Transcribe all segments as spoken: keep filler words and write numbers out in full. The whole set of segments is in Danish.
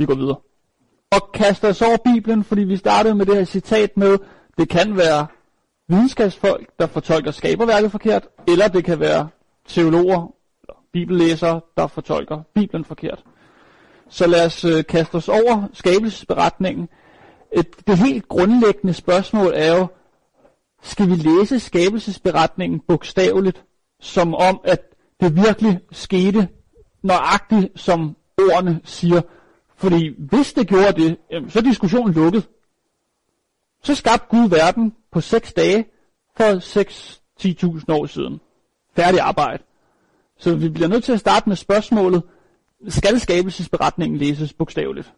Vi går videre. Og kaster os over Bibelen, fordi vi startede med det her citat med, det kan være videnskabsfolk, der fortolker skaberværket forkert, eller det kan være teologer, eller bibellæsere, der fortolker Bibelen forkert. Så lad os øh, kaste os over skabelsesberetningen. Et, det helt grundlæggende spørgsmål er jo, skal vi læse skabelsesberetningen bogstaveligt, som om, at det virkelig skete nøjagtigt, som ordene siger? Fordi hvis det gjorde det, så er diskussionen lukket. Så skabte Gud verden på seks dage for seks til ti tusind år siden. Færdig arbejde. Så vi bliver nødt til at starte med spørgsmålet, skal skabelsesberetningen læses bogstaveligt?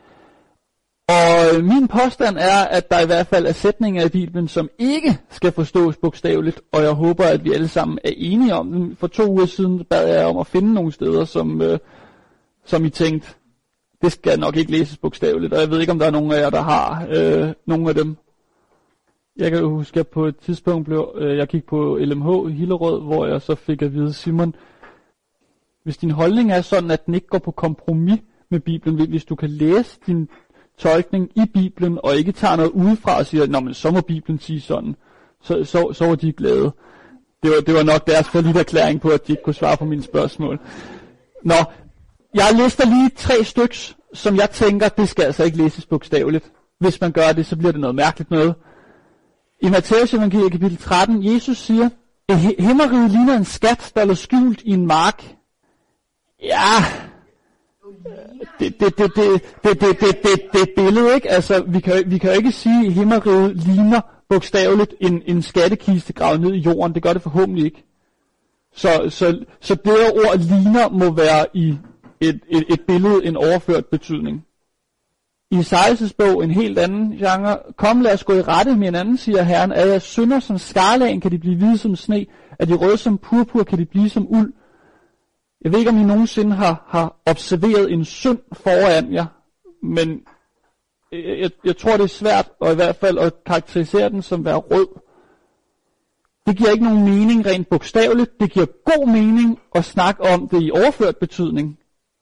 Og min påstand er, at der i hvert fald er sætninger i Bibelen, som ikke skal forstås bogstaveligt, og jeg håber, at vi alle sammen er enige om dem. For to uger siden bad jeg om at finde nogle steder, som, øh, som I tænkte, det skal nok ikke læses bogstaveligt, og jeg ved ikke, om der er nogen af jer, der har øh, nogle af dem. Jeg kan huske, at på et tidspunkt blev, øh, jeg gik på L M H i Hillerød, hvor jeg så fik at vide, Simon, hvis din holdning er sådan, at den ikke går på kompromis med Bibelen, hvis du kan læse din tolkning i Bibelen, og ikke tager noget udefra og siger, nå, men så må Bibelen sige sådan, så, så, så var de glade. Det var, det var nok deres falliterklæring på, at de ikke kunne svare på mine spørgsmål. Nå, jeg lister lige tre styks, som jeg tænker, det skal altså ikke læses bogstaveligt. Hvis man gør det, så bliver det noget mærkeligt noget. I Matthæus evangeliet kapitel tretten, Jesus siger, himmeriget ligner en skat, der lå skjult i en mark. Ja, det det det det det det det det det det billede, ikke? Altså, vi kan vi kan jo ikke sige, at himmeriget ligner bogstaveligt en en skattekiste gravet ned i jorden. Det gør det forhåbentlig ikke. Så så så det ord ligner må være i et et et billede, en overført betydning. I Esajas bog, en helt anden genre. Kom, lad os gå i rette med en anden, siger Herren. Er jeg synder som skarlagen, kan de blive hvide som sne. Er de røde som purpur, kan de blive som uld. Jeg ved ikke, om I nogensinde har, har observeret en synd foran jer, men jeg, jeg tror, det er svært, og i hvert fald at karakterisere den som være rød. Det giver ikke nogen mening rent bogstaveligt. Det giver god mening at snakke om det i overført betydning.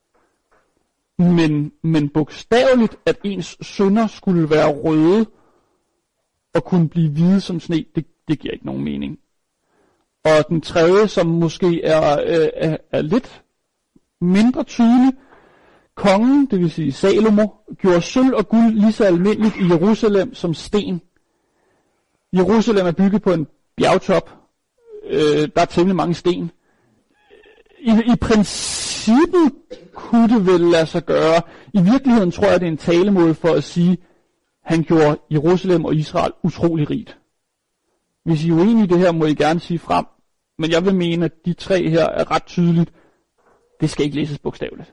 Men, men bogstaveligt, at ens synder skulle være røde og kunne blive hvide som sne, det, det giver ikke nogen mening. Og den tredje, som måske er, øh, er, er lidt mindre tydelig, kongen, det vil sige Salomo, gjorde sølv og guld lige så almindeligt i Jerusalem som sten. Jerusalem er bygget på en bjergtop. Øh, der er temmelig mange sten. I, I princippet kunne det vel lade sig gøre. I virkeligheden tror jeg, det er en talemåde for at sige, han gjorde Jerusalem og Israel utrolig rigt. Hvis I er uenige i det her, må I gerne sige frem. Men jeg vil mene, at de tre her er ret tydeligt. Det skal ikke læses bogstaveligt.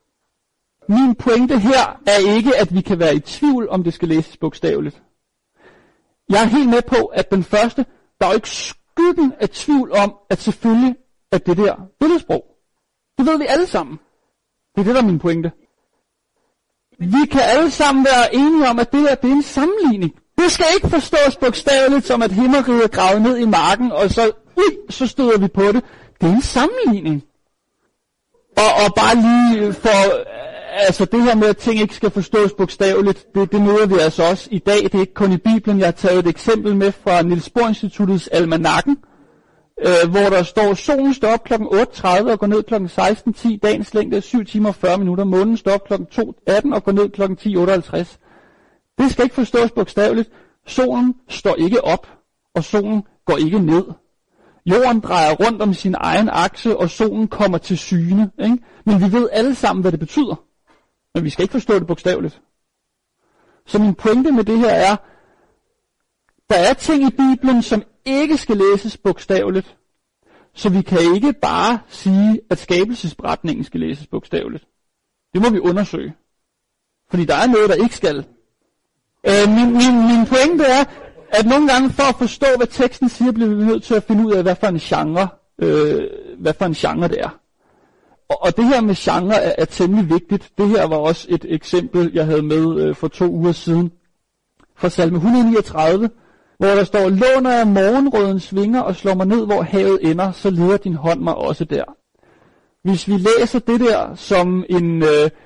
Min pointe her er ikke, at vi kan være i tvivl, om det skal læses bogstaveligt. Jeg er helt med på, at den første, der er jo ikke skyggen af tvivl om, at selvfølgelig at det der billedsprog. Det ved vi alle sammen. Det er det, der er min pointe. Vi kan alle sammen være enige om, at det der, det er en sammenligning. Det skal ikke forstås bogstaveligt, som at himmeriget er gravet ned i marken, og så, ui, så støder vi på det. Det er en sammenligning. Og, og bare lige for, altså det her med, at ting ikke skal forstås bogstaveligt, det, det møder vi altså også i dag. Det er ikke kun i Bibelen. Jeg har taget et eksempel med fra Niels Bohr Instituttets Almanakken, øh, hvor der står, solen står op klokken otte tredive og går ned klokken seksten ti, dagens længde er syv timer og fyrre minutter, månen står op klokken to atten og går ned klokken ti otteoghalvtreds. Det skal ikke forstås bogstaveligt. Solen står ikke op, og solen går ikke ned. Jorden drejer rundt om sin egen akse, og solen kommer til syne. Ikke? Men vi ved alle sammen, hvad det betyder. Men vi skal ikke forstå det bogstaveligt. Så min pointe med det her er, der er ting i Bibelen, som ikke skal læses bogstaveligt. Så vi kan ikke bare sige, at skabelsesberetningen skal læses bogstaveligt. Det må vi undersøge. Fordi der er noget, der ikke skal. Øh, min, min, min pointe er, at nogle gange for at forstå, hvad teksten siger, bliver vi nødt til at finde ud af, hvad for en genre, øh, hvad for en genre det er. Og, og det her med genre er, er temmelig vigtigt. Det her var også et eksempel, jeg havde med øh, for to uger siden. Fra salme et hundrede niogtredive, hvor der står, låner jeg morgenrødens vinger og slår mig ned, hvor havet ender, så leder din hånd mig også der. Hvis vi læser det der som en, øh,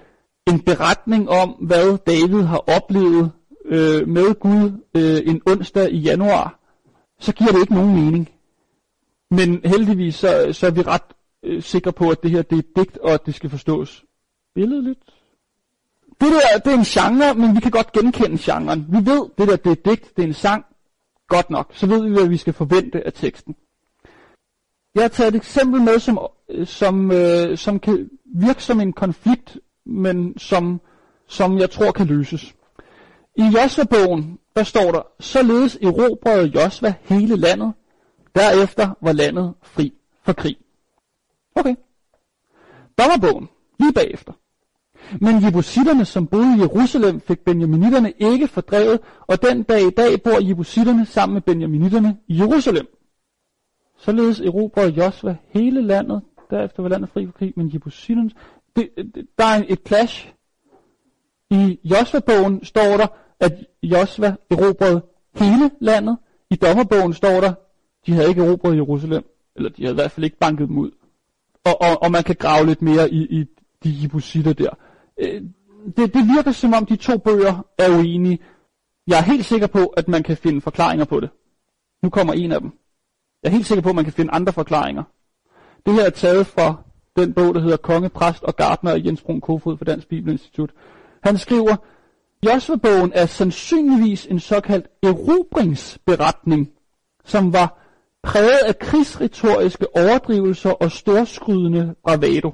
en beretning om, hvad David har oplevet øh, med Gud øh, en onsdag i januar, så giver det ikke nogen mening. Men heldigvis så, så er vi ret øh, sikre på, at det her det er et digt, og at det skal forstås billedligt. Det der, det er en genre, men vi kan godt genkende genren. Vi ved, det der det er et digt, det er en sang. Godt nok. Så ved vi, hvad vi skal forvente af teksten. Jeg har taget et eksempel med, som, som, øh, som kan virke som en konflikt, men som, som jeg tror kan løses. I Josva-bogen, der står der, således erobrede Josva hele landet, derefter var landet fri for krig. Okay. Dommerbogen, lige bagefter. Men jebusitterne, som boede i Jerusalem, fik benjaminitterne ikke fordrevet, og den dag i dag bor jebusitterne sammen med benjaminitterne i Jerusalem. Således erobrede Josva hele landet, derefter var landet fri for krig, men jebusitterne... Det, det, der er et clash. I Josva-bogen står der, at Josva erobrede hele landet. I Dommerbogen står der, de havde ikke erobret Jerusalem, eller de havde i hvert fald ikke banket dem ud. Og, og, og man kan grave lidt mere i, i de jebusitter der. Det, det virker som om de to bøger er uenige. Jeg er helt sikker på, at man kan finde forklaringer på det. Nu kommer en af dem. Jeg er helt sikker på, at man kan finde andre forklaringer. Det her er taget fra den bog, der hedder Konge, Præst og Gartner af Jens Brun Kofod fra Dansk Bibelinstitut. Han skriver, Josva-bogen er sandsynligvis en såkaldt erobringsberetning, som var præget af krigsretoriske overdrivelser og storskrydende bravado.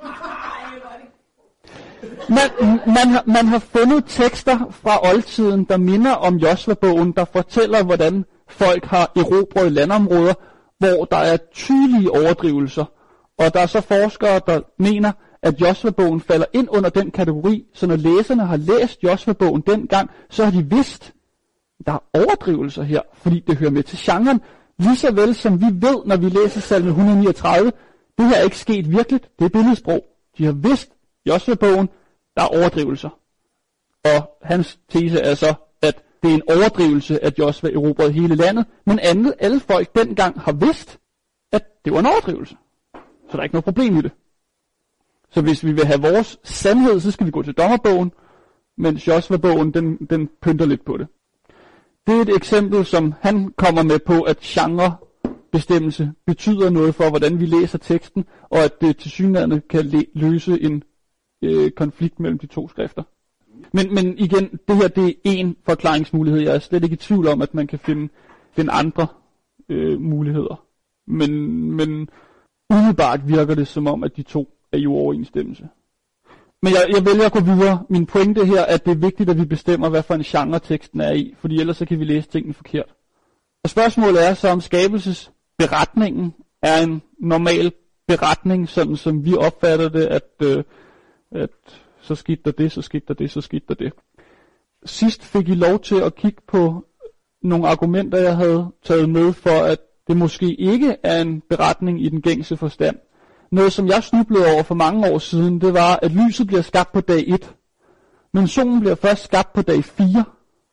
Man, man, har, man har fundet tekster fra oldtiden, der minder om Josva-bogen, der fortæller, hvordan folk har erobret landområder, hvor der er tydelige overdrivelser. Og der er så forskere, der mener, at Josva-bogen falder ind under den kategori, så når læserne har læst Josva-bogen dengang, så har de vidst, at der er overdrivelser her, fordi det hører med til genren, lige så vel som vi ved, når vi læser salme et hundrede niogtredive, det her er ikke sket virkeligt, det er billedsprog. De har vidst, Josva-bogen, der er overdrivelser. Og hans tese er så, at det er en overdrivelse, at Josva erobrede hele landet, men alle, alle folk dengang har vidst, at det var en overdrivelse. Så der er ikke noget problem i det. Så hvis vi vil have vores sandhed, så skal vi gå til Dommerbogen, mens Josva-bogen, den, den pynter lidt på det. Det er et eksempel, som han kommer med på, at genrebestemmelse betyder noget for, hvordan vi læser teksten, og at det tilsyneladende kan løse en øh, konflikt mellem de to skrifter. Men, men igen, det her det er en forklaringsmulighed. Jeg er slet ikke i tvivl om, at man kan finde, finde andre øh, muligheder. Men, men umiddelbart virker det som om, at de to er i uoverensstemmelse. Men jeg, jeg vælger at gå videre. Min pointe her er, at det er vigtigt, at vi bestemmer, hvad for en genre teksten er i, fordi ellers så kan vi læse tingene forkert. Og spørgsmålet er så, om skabelsesberetningen er en normal beretning, sådan som vi opfatter det, at, øh, at så skete der det, så skete der det, så skete der det. Sidst fik I lov til at kigge på nogle argumenter, jeg havde taget med for, at det måske ikke er en beretning i den gængse forstand. Noget, som jeg snublede over for mange år siden, det var, at lyset bliver skabt på dag et, men solen bliver først skabt på dag fire.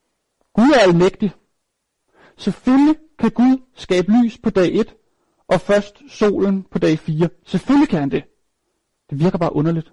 Gud er almægtig. Selvfølgelig kan Gud skabe lys på dag et, og først solen på dag fire. Selvfølgelig kan han det. Det virker bare underligt.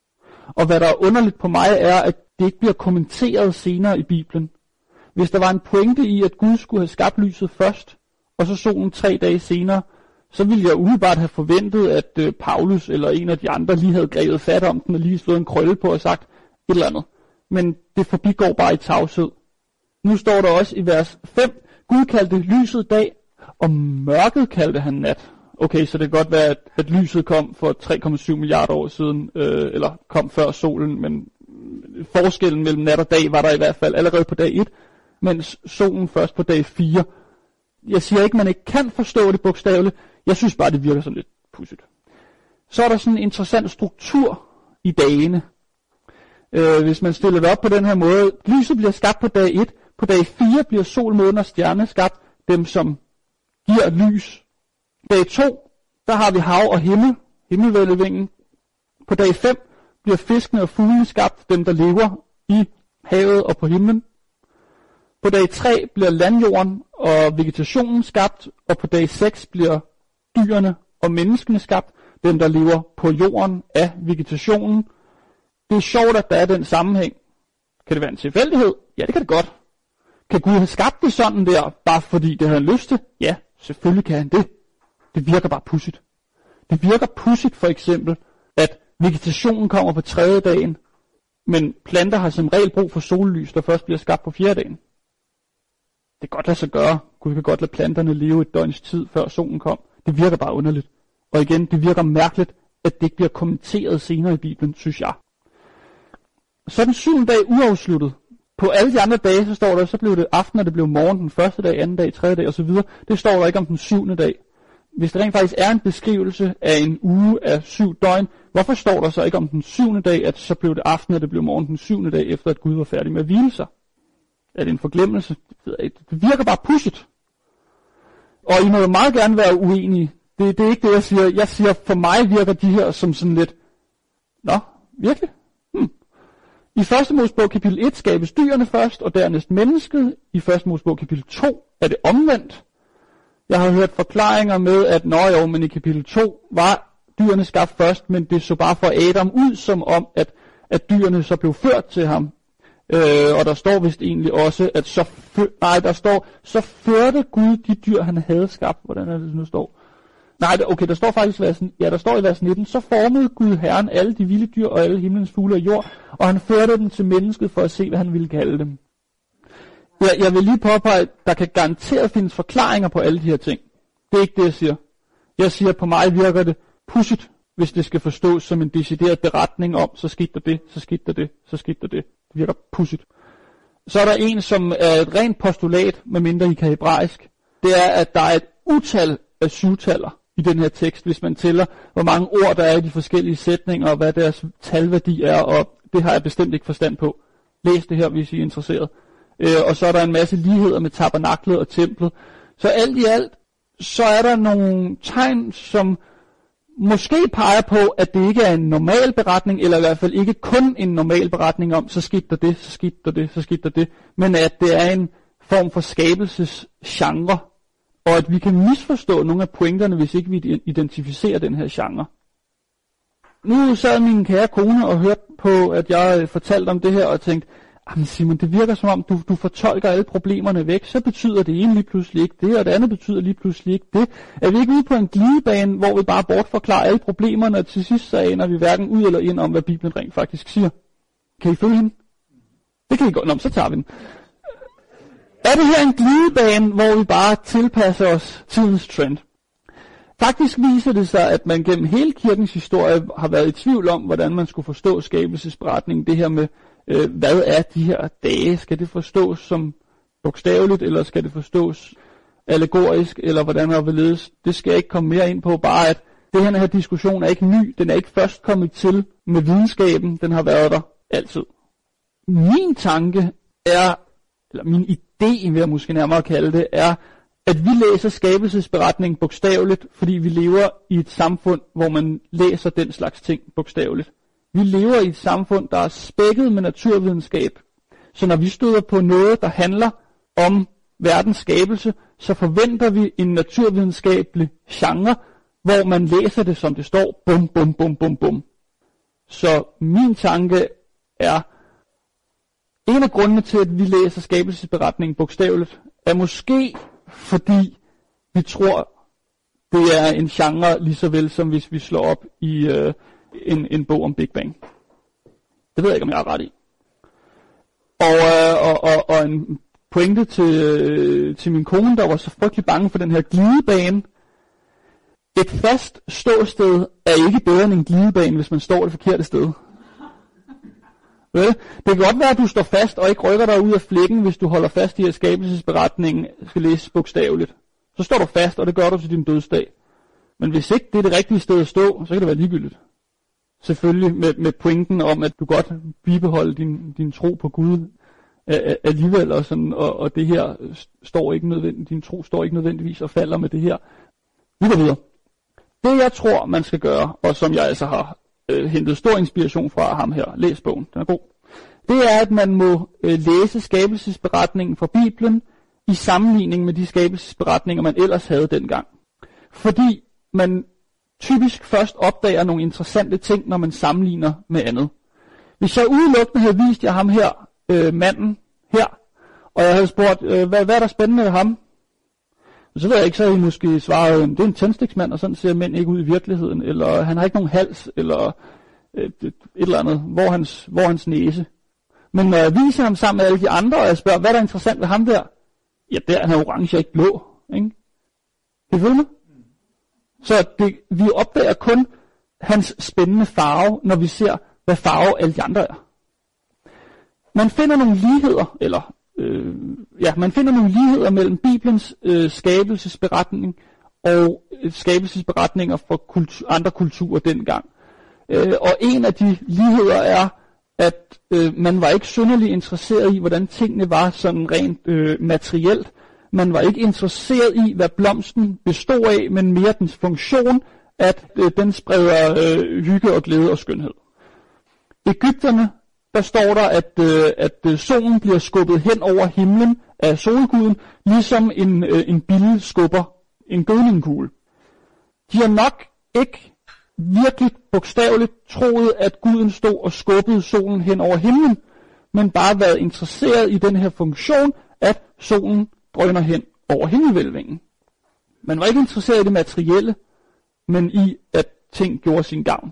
Og hvad der er underligt på mig, er, at det ikke bliver kommenteret senere i Bibelen. Hvis der var en pointe i, at Gud skulle have skabt lyset først, og så solen tre dage senere, så ville jeg umiddelbart have forventet, at øh, Paulus eller en af de andre lige havde grebet fat om den og lige slået en krølle på og sagt et eller andet. Men det forbigår bare i tavshed. Nu står der også i vers fem, Gud kaldte lyset dag, og mørket kaldte han nat. Okay, så det kan godt være, at, at lyset kom for tre komma syv milliarder år siden, øh, eller kom før solen, men forskellen mellem nat og dag var der i hvert fald allerede på dag et, mens solen først på dag fire. Jeg siger ikke, man ikke kan forstå det bogstaveligt. Jeg synes bare, det virker sådan lidt pudsigt. Så er der sådan en interessant struktur i dagene. Øh, hvis man stiller det op på den her måde. Lyset bliver skabt på dag et. På dag fire bliver sol, måne og stjerne skabt. Dem, som giver lys. Dag to, der har vi hav og himmel. Himmelvælvingen. På dag fem bliver fiskene og fuglene skabt. Dem, der lever i havet og på himlen. På dag tre bliver landjorden og vegetationen skabt, og på dag seks bliver dyrene og menneskene skabt, dem der lever på jorden af vegetationen. det er sjovt, at der er den sammenhæng. Kan det være en tilfældighed? Ja, det kan det godt. Kan Gud have skabt det sådan der, bare fordi det havde han lyst til? Ja, selvfølgelig kan han det. Det virker bare pudsigt. Det virker pudsigt for eksempel, at vegetationen kommer på tredje dagen, men planter har som regel brug for sollys, der først bliver skabt på fjerde dagen. Det kan godt lade sig gøre. Gud kan godt lade planterne leve et døgns tid, før solen kom. Det virker bare underligt. Og igen, det virker mærkeligt, at det ikke bliver kommenteret senere i Bibelen, synes jeg. Så er den syvende dag uafsluttet. På alle de andre dage, så står der, så blev det aften, og det blev morgen, den første dag, anden dag, tredje dag osv. Det står der ikke om den syvende dag. Hvis det rent faktisk er en beskrivelse af en uge af syv døgn, hvorfor står der så ikke om den syvende dag, at så blev det aften, og det blev morgen den syvende dag, efter at Gud var færdig med at hvile sig? Er det en forglemmelse? Det virker bare pudsigt. Og I må jo meget gerne være uenige. Det, det er ikke det, jeg siger. Jeg siger, for mig virker de her som sådan lidt, nå, virkelig? Hmm. I første Mosebog kapitel et skabes dyrene først, og dernæst mennesket. I første Mosebog kapitel to er det omvendt. Jeg har hørt forklaringer med, at nå jo, men i kapitel to var dyrene skabt først, men det så bare for Adam ud, som om, at, at dyrene så blev ført til ham. Øh, og der står vist egentlig også, at så, før, nej, der står, så førte Gud de dyr, han havde skabt. Hvordan er det, nu står? Nej, okay, der står faktisk, versen, ja, der står i vers nitten, så formede Gud Herren alle de vilde dyr og alle himlens fugle og jord, og han førte dem til mennesket for at se, hvad han ville kalde dem. Jeg, jeg vil lige påpege, at der kan garanteret findes forklaringer på alle de her ting. Det er ikke det, jeg siger. Jeg siger, at på mig virker det pudsigt, hvis det skal forstås som en decideret beretning om, så skete der det, så skete der det, så skete der det. Det virker pudsigt. Så er der en, som er et rent postulat, medmindre I kan hebraisk. Det er, at der er et utal af syvtaller i den her tekst, hvis man tæller, hvor mange ord der er i de forskellige sætninger, og hvad deres talværdi er, og det har jeg bestemt ikke forstand på. Læs det her, hvis I er interesseret. Øh, og så er der en masse ligheder med tabernaklet og templet. Så alt i alt, så er der nogle tegn, som måske peger på, at det ikke er en normal beretning, eller i hvert fald ikke kun en normal beretning om, så skete der det, så skete der det, så skete der det, men at det er en form for skabelsesgenre, og at vi kan misforstå nogle af pointerne, hvis ikke vi identificerer den her genre. Nu sad min kære kone og hørte på, at jeg fortalte om det her, og tænkte, jamen Simon, det virker som om, du, du fortolker alle problemerne væk, så betyder det ene lige pludselig ikke det, og det andet betyder lige pludselig ikke det. Er vi ikke ude på en glidebane, hvor vi bare bortforklarer alle problemerne, og til sidst så aner vi hverken ud eller ind om, hvad Bibelen rent faktisk siger? Kan I følge hende? Det kan I godt. Nå, så tager vi den. Er det her en glidebane, hvor vi bare tilpasser os tidens trend? Faktisk viser det sig, at man gennem hele kirkens historie har været i tvivl om, hvordan man skulle forstå skabelsesberetningen. Det her med, øh, hvad er de her dage? Skal det forstås som bogstaveligt, eller skal det forstås allegorisk, eller hvordan er det ledes? Det skal jeg ikke komme mere ind på, bare at det her, den her diskussion er ikke ny. Den er ikke først kommet til med videnskaben. Den har været der altid. Min tanke er, eller min idé, vil jeg måske nærmere kalde det, er, at vi læser skabelsesberetningen bogstaveligt, fordi vi lever i et samfund, hvor man læser den slags ting bogstaveligt. Vi lever i et samfund, der er spækket med naturvidenskab. Så når vi støder på noget, der handler om verdens skabelse, så forventer vi en naturvidenskabelig genre, hvor man læser det, som det står, bum, bum, bum, bum, bum. Så min tanke er, en af grundene til, at vi læser skabelsesberetningen bogstaveligt, er måske fordi vi tror, det er en genre lige så vel, som hvis vi slår op i øh, en, en bog om Big Bang. Det ved jeg ikke, om jeg har ret i. Og, øh, og, og, og en pointe til, øh, til min kone, der var så frygtelig bange for den her glidebane. Et fast ståsted er ikke bedre end en glidebane, hvis man står det forkerte sted. Det kan godt være, at du står fast og ikke rykker dig ud af flækken, hvis du holder fast i, at skabelsesberetningen skal læses bogstaveligt. Så står du fast, og det gør du til din dødsdag. Men hvis ikke det er det rigtige sted at stå, så kan det være ligegyldigt. Selvfølgelig med, med pointen om, at du godt bibeholder din, din tro på Gud alligevel, og, sådan, og, og det her står ikke nødvendigt, din tro står ikke nødvendigvis og falder med det her. Vi går videre. Det jeg tror, man skal gøre, og som jeg altså har øh, hentet stor inspiration fra ham her, læs bogen, den er god, det er, at man må øh, læse skabelsesberetningen fra Bibelen i sammenligning med de skabelsesberetninger, man ellers havde dengang. Fordi man typisk først opdager nogle interessante ting, når man sammenligner med andet. Hvis jeg udelukkende havde vist jer ham her, øh, manden her, og jeg havde spurgt, øh, hvad, hvad er der spændende ved ham? Så ved jeg ikke, så havde I måske svaret, det er en tændstiksmand, og sådan ser mænd ikke ud i virkeligheden, eller han har ikke nogen hals, eller øh, et eller andet, hvor hans, hvor hans næse. Men når jeg viser ham sammen med alle de andre, og jeg spørger, hvad er der interessant ved ham der? Ja, der er han orange, ikke blå. Ikke? Det ved man. Så det, vi opdager kun hans spændende farve, når vi ser, hvad farve alle de andre er. Man finder nogle ligheder, eller øh, ja, man finder nogle ligheder mellem Bibelens øh, skabelsesberetning og øh, skabelsesberetninger fra kultur, andre kulturer dengang. Øh, og en af de ligheder er, at øh, man var ikke synderligt interesseret i, hvordan tingene var sådan rent øh, materielt. Man var ikke interesseret i, hvad blomsten bestod af, men mere dens funktion, at øh, den spreder øh, hygge og glæde og skønhed. Egypterne, der står der, at, øh, at øh, solen bliver skubbet hen over himlen af solguden, ligesom en, øh, en bille skubber en gødningkugle. De har nok ikke virkelig bogstaveligt troet, at guden stod og skubbede solen hen over himlen, men bare været interesseret i den her funktion, at solen drøner hen over himmelvælvingen. Man var ikke interesseret i det materielle, men i, at ting gjorde sin gavn.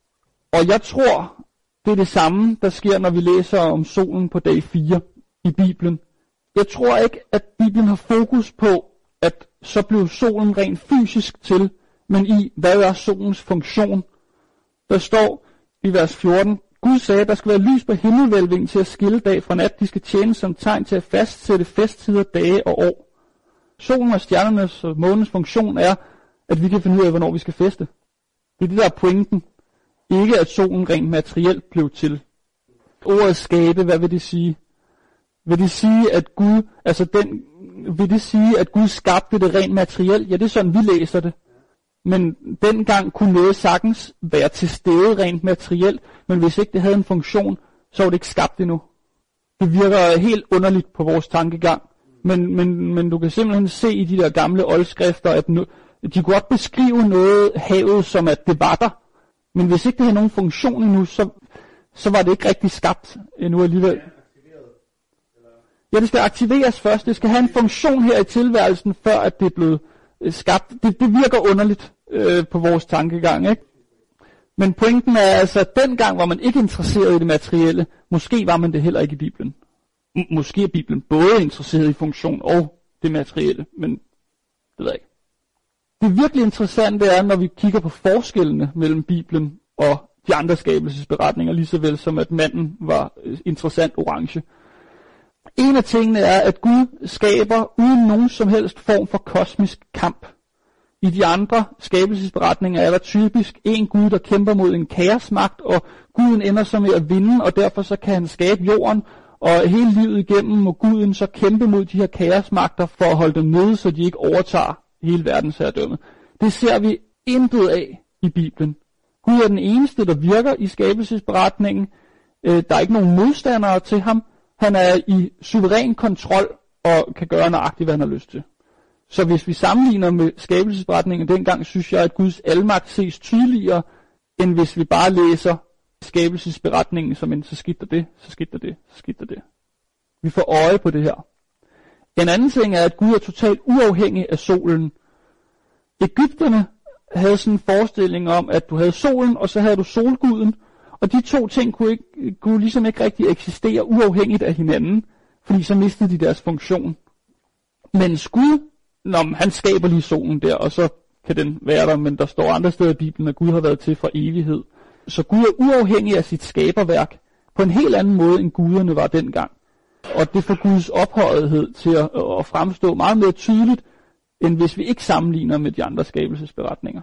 Og jeg tror, det er det samme, der sker, når vi læser om solen på dag fire i Bibelen. Jeg tror ikke, at Bibelen har fokus på, at så blev solen rent fysisk til, men i, hvad er solens funktion? Der står i vers fjorten, Gud sagde, at der skal være lys på himmelvælvingen til at skille dag fra nat. De skal tjene som tegn til at fastsætte festtider, dage og år. Solen og stjernernes og månens funktion er, at vi kan finde ud af, hvornår vi skal feste. Det er det, der er pointen. Ikke at solen rent materielt blev til. Ordet skabe, hvad vil det sige? Vil det sige, at Gud, altså den, vil det sige, at Gud skabte det rent materielt? Ja, det er sådan, vi læser det. Men dengang kunne noget sagtens være til stede rent materielt, men hvis ikke det havde en funktion, så var det ikke skabt endnu. Det virker helt underligt på vores tankegang. Men, men, men du kan simpelthen se i de der gamle oldskrifter, at nu, de kunne godt beskrive noget havet som, at det var der. Men hvis ikke det havde nogen funktion endnu, så, så var det ikke rigtig skabt endnu alligevel. Ja, det skal aktiveres først. Det skal have en funktion her i tilværelsen, før at det er blevet skabt. Det, det virker underligt øh, på vores tankegang, ikke? Men pointen er altså, at dengang var man ikke interesseret i det materielle. Måske var man det heller ikke i Bibelen. M- måske er Bibelen både interesseret i funktion og det materielle, men det ved jeg ikke. Det virkelig interessante er, når vi kigger på forskellene mellem Bibelen og de andre skabelsesberetninger, lige så vel som at manden var interessant orange. En af tingene er, at Gud skaber uden nogen som helst form for kosmisk kamp. I de andre skabelsesberetninger er der typisk en Gud, der kæmper mod en kaosmagt, og Guden ender så med at vinde, og derfor så kan han skabe jorden, og hele livet igennem må Guden så kæmpe mod de her kaosmagter for at holde dem nede, så de ikke overtager hele verdens herredømme. Det ser vi intet af i Bibelen. Gud er den eneste, der virker i skabelsesberetningen. Der er ikke nogen modstandere til ham. Han er i suveræn kontrol og kan gøre nøjagtigt, hvad han har lyst til. Så hvis vi sammenligner med skabelsesberetningen dengang, synes jeg, at Guds almagt ses tydeligere, end hvis vi bare læser skabelsesberetningen som en, så skidt der det, så skidt der det, så skidt der det. Vi får øje på det her. En anden ting er, at Gud er totalt uafhængig af solen. Egypterne havde sådan en forestilling om, at du havde solen, og så havde du solguden, og de to ting kunne, ikke, kunne ligesom ikke rigtig eksistere uafhængigt af hinanden, fordi så mistede de deres funktion. Men Gud, når han skaber lige solen der, og så kan den være der, men der står andre steder i Bibelen, at Gud har været til for evighed. Så Gud er uafhængig af sit skaberværk, på en helt anden måde, end guderne var dengang. Og det får Guds ophøjethed til at, at fremstå meget mere tydeligt, end hvis vi ikke sammenligner med de andre skabelsesberetninger.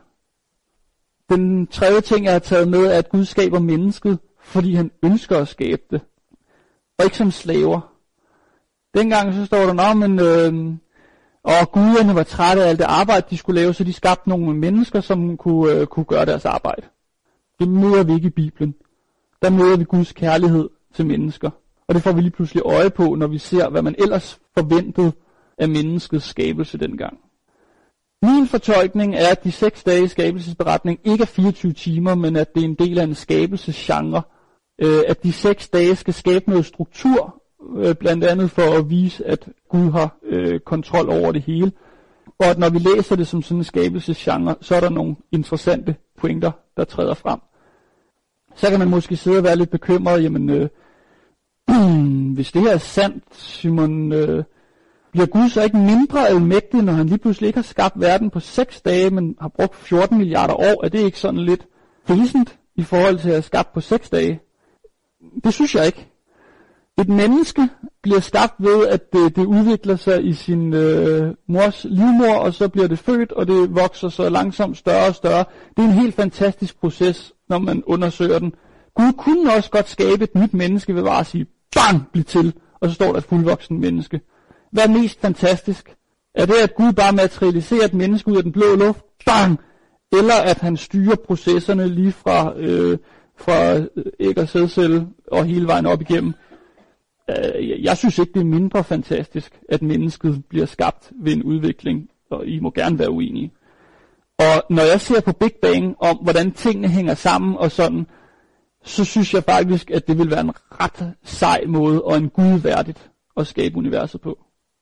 Den tredje ting, jeg har taget med, er, at Gud skaber mennesket, fordi han ønsker at skabe det, og ikke som slaver. Dengang så står der, nå, men øh, og guderne var trætte af alt det arbejde, de skulle lave, så de skabte nogle mennesker, som kunne, øh, kunne gøre deres arbejde. Det møder vi ikke i Bibelen. Der møder vi Guds kærlighed til mennesker. Og det får vi lige pludselig øje på, når vi ser, hvad man ellers forventede af menneskets skabelse dengang. Min fortolkning er, at de seks dage skabelsesberetning ikke er fireogtyve timer, men at det er en del af en skabelsesgenre. øh, at de seks dage skal skabe noget struktur, øh, blandt andet for at vise, at Gud har øh, kontrol over det hele. Og at når vi læser det som sådan en skabelsesgenre, så er der nogle interessante pointer, der træder frem. Så kan man måske sidde og være lidt bekymret, jamen, øh, hvis det her er sandt, Simon, øh, bliver Gud så ikke mindre almægtig, når han lige pludselig ikke har skabt verden på seks dage, men har brugt fjorten milliarder år? Er det ikke sådan lidt fæsent i forhold til at have skabt på seks dage? Det synes jeg ikke. Et menneske bliver skabt ved, at det, det udvikler sig i sin øh, mors livmor, og så bliver det født, og det vokser så langsomt større og større. Det er en helt fantastisk proces, når man undersøger den. Gud kunne også godt skabe et nyt menneske ved bare at sige, bang, bliv til, og så står der et fuldvoksen menneske. Hvad er mest fantastisk? Er det, at Gud bare materialiserer et menneske ud af den blå luft, bang, eller at han styrer processerne lige fra, øh, fra æg og sædcelle og hele vejen op igennem? Jeg synes ikke, det er mindre fantastisk, at mennesket bliver skabt ved en udvikling, og I må gerne være uenige. Og når jeg ser på Big Bang om, hvordan tingene hænger sammen og sådan, så synes jeg faktisk, at det vil være en ret sej måde og en gudværdigt at skabe universet på.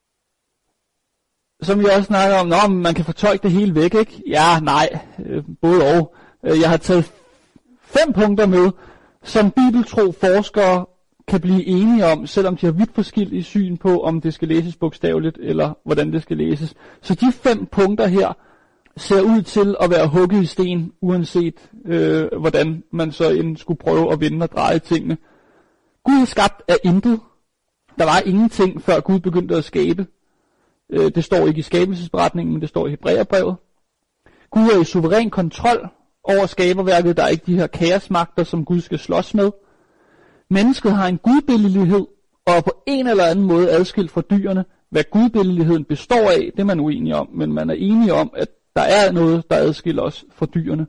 Som vi også snakker om, nå, man kan fortolke det hele væk, ikke? Ja, nej, både og. Jeg har taget fem punkter med, som bibeltro forskere kan blive enige om, selvom de har vidt forskellige syn på, om det skal læses bogstaveligt, eller hvordan det skal læses. Så de fem punkter her ser ud til at være hugget i sten, uanset øh, hvordan man så end skulle prøve at vende og dreje tingene. Gud er skabt af intet. Der var ingenting, før Gud begyndte at skabe. Øh, det står ikke i skabelsesberetningen, men det står i Hebræerbrevet. Gud er i suveræn kontrol over skaberværket. Der er ikke de her kaosmagter, som Gud skal slås med. Mennesket har en gudbilledlighed, og er på en eller anden måde adskilt fra dyrene. Hvad gudbilledligheden består af, det er man uenig om, men man er enige om, at der er noget, der adskiller os fra dyrene.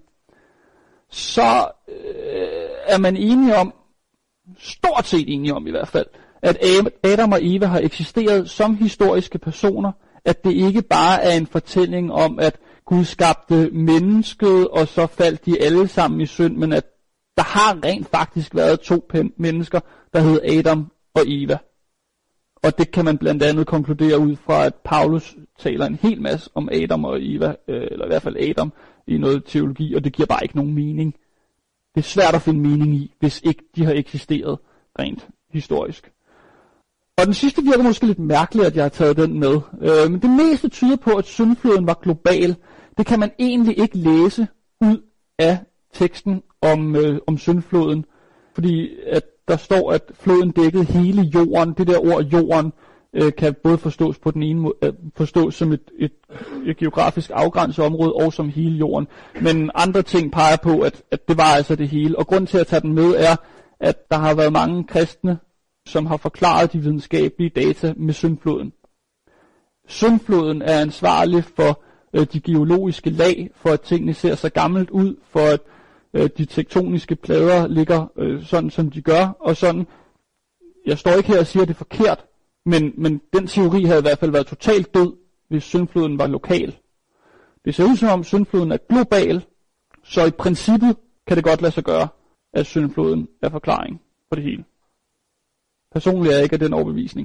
Så øh, er man enige om, stort set enige om i hvert fald, at Adam og Eva har eksisteret som historiske personer, at det ikke bare er en fortælling om, at Gud skabte mennesket, og så faldt de alle sammen i synd, men at der har rent faktisk været to mennesker, der hed Adam og Eva. Og det kan man blandt andet konkludere ud fra, at Paulus taler en hel masse om Adam og Eva, eller i hvert fald Adam, i noget teologi, og det giver bare ikke nogen mening. Det er svært at finde mening i, hvis ikke de har eksisteret rent historisk. Og den sidste virker måske lidt mærkeligt, at jeg har taget den med. Øh, men det meste tyder på, at syndfloden var global. Det kan man egentlig ikke læse ud af teksten om, øh, om syndfloden, fordi at der står, at floden dækkede hele jorden. Det der ord jorden øh, kan både forstås på den ene måde, øh, forstås som et, et, et geografisk afgrænset område og som hele jorden. Men andre ting peger på, at, at det var altså det hele. Og grunden til at tage den med er, at der har været mange kristne, som har forklaret de videnskabelige data med syndfloden. Syndfloden er ansvarlig for øh, de geologiske lag, for at tingene ser så gammelt ud, for at øh, de tektoniske plader ligger øh, sådan, som de gør, og sådan. Jeg står ikke her og siger, at det er forkert, men, men den teori havde i hvert fald været totalt død, hvis syndfloden var lokal. Det ser ud som om syndfloden er global, så i princippet kan det godt lade sig gøre, at syndfloden er forklaring på det hele. Personligt er jeg ikke af den overbevisning.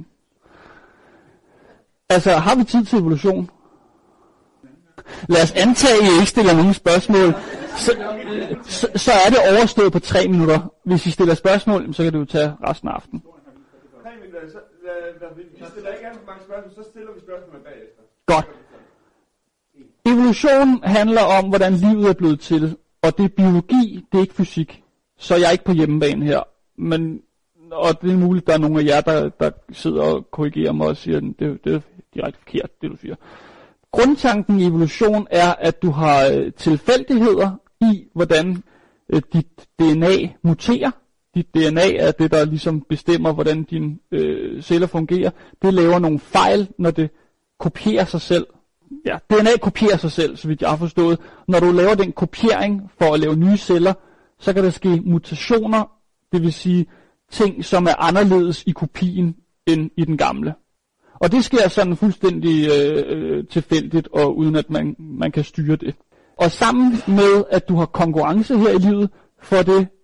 Altså, har vi tid til evolution? Lad os antage, at I ikke stiller nogen spørgsmål. Så, så, så er det overstået på tre minutter. Hvis I stiller spørgsmål, så kan du tage resten af aftenen. Tre minutter, så vi stiller ikke alt for mange spørgsmål, så stiller vi spørgsmål bagefter. Godt. Evolution handler om, hvordan livet er blevet til, og det er biologi, det er ikke fysik. Så jeg er ikke på hjemmebane her, men og det er muligt, der er nogle af jer, der, der sidder og korrigerer mig og siger, at det, det er direkte forkert, det du siger. Grundtanken i evolution er, at du har tilfældigheder i, hvordan øh, dit D N A muterer. Dit D N A er det, der ligesom bestemmer, hvordan dine øh, celler fungerer. Det laver nogle fejl, når det kopierer sig selv. Ja, D N A kopierer sig selv, så vidt jeg har forstået. Når du laver den kopiering for at lave nye celler, så kan der ske mutationer, det vil sige ting, som er anderledes i kopien end i den gamle. Og det sker sådan fuldstændig øh, tilfældigt, og uden at man, man kan styre det. Og sammen med, at du har konkurrence her i livet, for det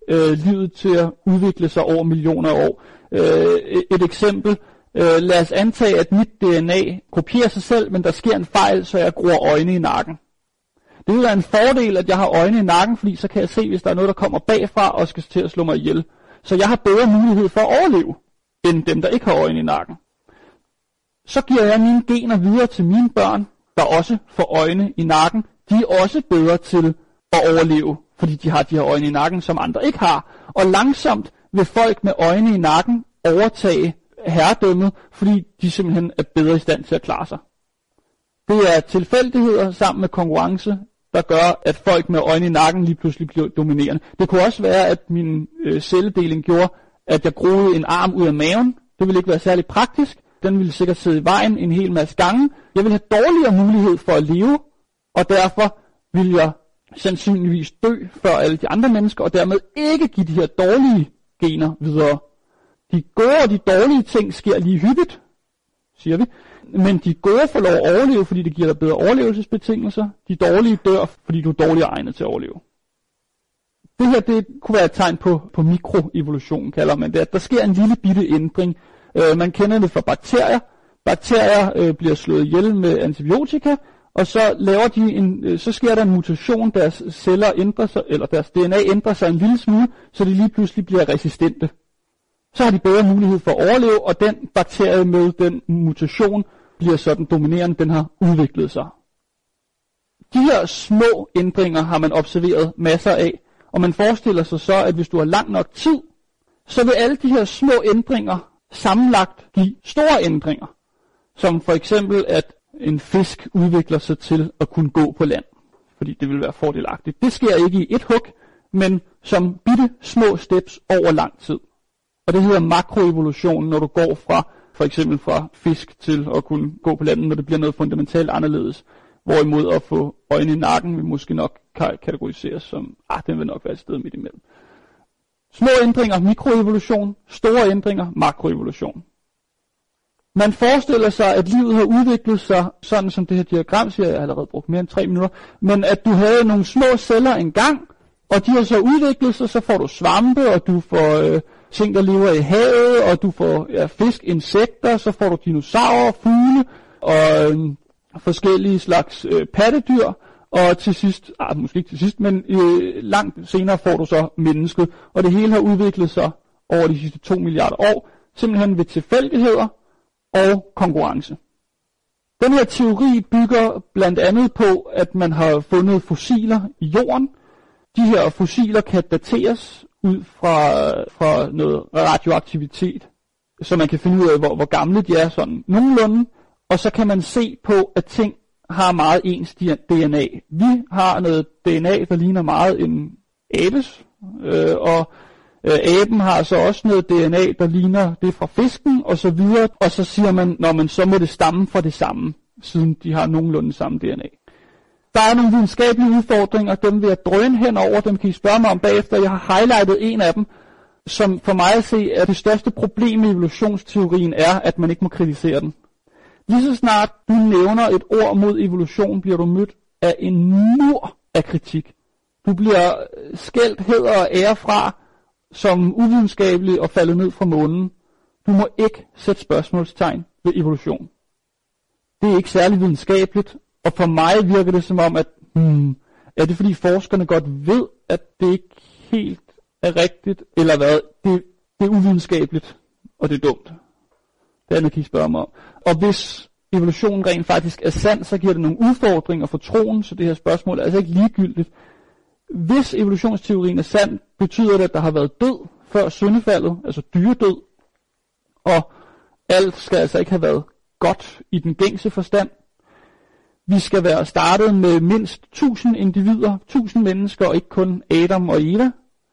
øh, livet til at udvikle sig over millioner af år. Øh, et eksempel. Øh, lad os antage, at mit D N A kopierer sig selv, men der sker en fejl, så jeg gror øjne i nakken. Det vil være en fordel, at jeg har øjne i nakken, fordi så kan jeg se, hvis der er noget, der kommer bagfra og skal til at slå mig ihjel. Så jeg har bedre mulighed for at overleve, end dem, der ikke har øjne i nakken. Så giver jeg mine gener videre til mine børn, der også får øjne i nakken. De er også bedre til at overleve, fordi de har de her øjne i nakken, som andre ikke har. Og langsomt vil folk med øjne i nakken overtage herredømmet, fordi de simpelthen er bedre i stand til at klare sig. Det er tilfældigheder sammen med konkurrence, der gør, at folk med øjne i nakken lige pludselig bliver dominerende. Det kunne også være, at min øh, celledeling gjorde, at jeg groede en arm ud af maven. Det ville ikke være særlig praktisk. Den ville sikkert sidde i vejen en hel masse gange. Jeg ville have dårligere mulighed for at leve, og derfor ville jeg sandsynligvis dø før alle de andre mennesker, og dermed ikke give de her dårlige gener videre. De gode og de dårlige ting sker lige hyppigt, siger vi. Men de gode får lov at overleve, fordi det giver dig bedre overlevelsesbetingelser. De dårlige dør, fordi du er dårligere egnet til at overleve. Det her, det kunne være et tegn på, på mikroevolution, kalder man det. At der sker en lille bitte ændring. Øh, man kender det fra bakterier. Bakterier øh, bliver slået ihjel med antibiotika, og så laver de en, øh, så sker der en mutation, deres celler ændrer sig, eller deres D N A ændrer sig en lille smule, så de lige pludselig bliver resistente. Så har de bedre mulighed for at overleve, og den bakterie med den mutation bliver sådan dominerende, den har udviklet sig. De her små ændringer har man observeret masser af, og man forestiller sig så, at hvis du har lang nok tid, så vil alle de her små ændringer sammenlagt give store ændringer. Som for eksempel, at en fisk udvikler sig til at kunne gå på land, fordi det vil være fordelagtigt. Det sker ikke i et hug, men som bitte små steps over lang tid. Og det hedder makroevolution, når du går fra for eksempel fra fisk til at kunne gå på landet, når det bliver noget fundamentalt anderledes. Hvorimod at få øjne i nakken vil måske nok kategoriseres som, ah, den vil nok være et sted midt imellem. Små ændringer, mikroevolution. Store ændringer, makroevolution. Man forestiller sig, at livet har udviklet sig, sådan som det her diagram siger, jeg har allerede brugt mere end tre minutter, men at du havde nogle små celler engang, og de har så udviklet sig, så får du svampe, og du får øh, ting, der lever i havet, og du får ja, fisk, insekter, så får du dinosaurer, fugle, og øh, forskellige slags øh, pattedyr, og til sidst, ah, måske ikke til sidst, men øh, langt senere får du så mennesket, og det hele har udviklet sig over de sidste to milliarder år, simpelthen ved tilfældigheder og konkurrence. Den her teori bygger blandt andet på, at man har fundet fossiler i jorden. De her fossiler kan dateres ud fra, fra noget radioaktivitet, så man kan finde ud af, hvor, hvor gamle de er sådan nogenlunde, og så kan man se på, at ting har meget ens D N A. Vi har noget D N A, der ligner meget en abes, øh, og øh, aben har så også noget D N A, der ligner det fra fisken, og så videre, og så siger man, når man så må det stamme fra det samme, siden de har nogenlunde samme D N A. Der er nogle videnskabelige udfordringer, dem vil jeg drøne henover, dem kan I spørge mig om bagefter. Jeg har highlightet en af dem, som for mig at se er det største problem i evolutionsteorien er, at man ikke må kritisere den. Lige så snart du nævner et ord mod evolution, bliver du mødt af en mur af kritik. Du bliver skældt hæder og ære fra som uvidenskabelig og faldet ned fra månen. Du må ikke sætte spørgsmålstegn ved evolution. Det er ikke særlig videnskabeligt, og for mig virker det som om, at hmm, er det fordi forskerne godt ved, at det ikke helt er rigtigt, eller hvad? Det, det er uvidenskabeligt, og det er dumt. Det andet kan I spørge mig om. Og hvis evolutionen rent faktisk er sand, så giver det nogle udfordringer for troen, så det her spørgsmål er altså ikke ligegyldigt. Hvis evolutionsteorien er sand, betyder det, at der har været død før syndefaldet, altså dyredød, og alt skal altså ikke have været godt i den gængse forstand. Vi skal være startet med mindst tusind individer, tusind mennesker, og ikke kun Adam og Eva.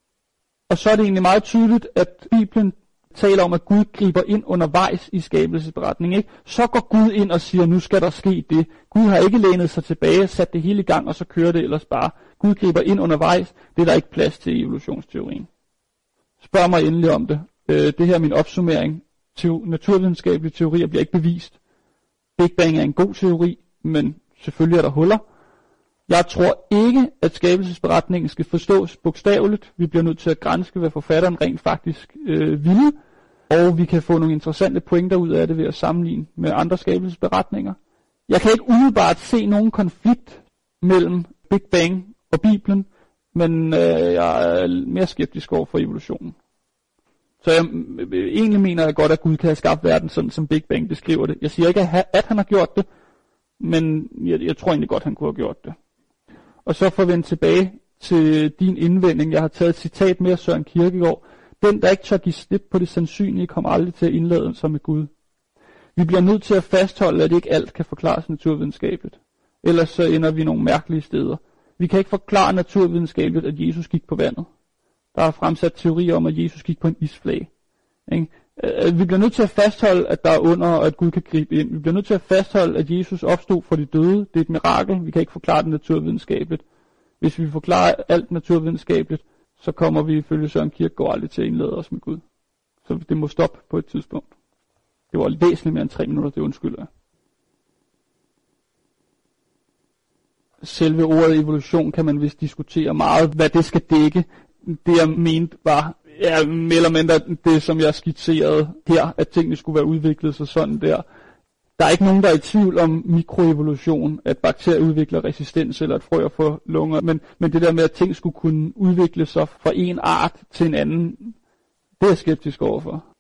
Og så er det egentlig meget tydeligt, at Bibelen taler om, at Gud griber ind undervejs i skabelsesberetningen. Ikke? Så går Gud ind og siger, nu skal der ske det. Gud har ikke lænet sig tilbage, sat det hele i gang, og så kører det ellers bare. Gud griber ind undervejs. Det er der ikke plads til i evolutionsteorien. Spørg mig endelig om det. Øh, det her er min opsummering. Teo- naturvidenskabelige teorier bliver ikke bevist. Big Bang er en god teori, men selvfølgelig er der huller. Jeg tror ikke, at skabelsesberetningen skal forstås bogstaveligt. Vi bliver nødt til at granske, hvad forfatteren rent faktisk øh, ville, og vi kan få nogle interessante pointer ud af det ved at sammenligne med andre skabelsesberetninger. Jeg kan ikke umiddelbart se nogen konflikt mellem Big Bang og Bibelen, men øh, jeg er mere skeptisk over for evolutionen. Så jeg øh, egentlig mener jeg godt, at Gud kan have skabt verden sådan, som Big Bang beskriver det. Jeg siger ikke, at han har gjort det, men jeg, jeg tror egentlig godt, han kunne have gjort det. Og så for at vende tilbage til din indvending. Jeg har taget et citat med Søren Kierkegaard. Den, der ikke tør give slip på det sandsynlige, kommer aldrig til at indlade sig med Gud. Vi bliver nødt til at fastholde, at ikke alt kan forklares naturvidenskabeligt. Ellers så ender vi nogle mærkelige steder. Vi kan ikke forklare naturvidenskabeligt, at Jesus gik på vandet. Der er fremsat teorier om, at Jesus gik på en isflage. Vi bliver nødt til at fastholde, at der er under, og at Gud kan gribe ind. Vi bliver nødt til at fastholde, at Jesus opstod fra de døde. Det er et mirakel. Vi kan ikke forklare det naturvidenskabeligt. Hvis vi forklarer alt naturvidenskabeligt, så kommer vi ifølge Søren Kierkegaard aldrig til at indlade os med Gud. Så det må stoppe på et tidspunkt. Det var væsentligt mere end tre minutter, det undskylder jeg. Selve ordet evolution kan man vist diskutere meget, hvad det skal dække. Det jeg mente var, ja, mere eller mindre det, som jeg skitserede her, at tingene skulle være udviklet sig sådan der. Der er ikke nogen, der er i tvivl om mikroevolution, at bakterier udvikler resistens, eller at frøer får lunger, men, men det der med, at ting skulle kunne udvikle sig fra en art til en anden, det er jeg skeptisk overfor.